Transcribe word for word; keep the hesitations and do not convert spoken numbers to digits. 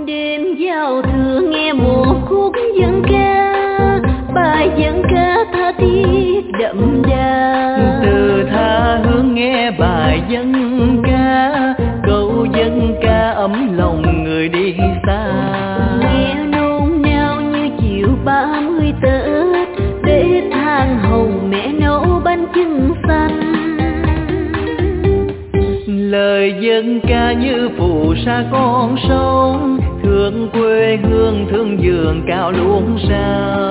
Đêm giao thừa nghe một khúc dân ca, bài dân ca tha thiết đậm đà. Từ tha hương nghe bài dân ca, câu dân ca ấm lòng người đi xa. Nghe nôn nao như chiều ba mươi Tết, để than hồng mẹ nấu bánh chưng xanh. Lời dân ca như phù sa con sông, thương quê hương thương giường cao luôn sao.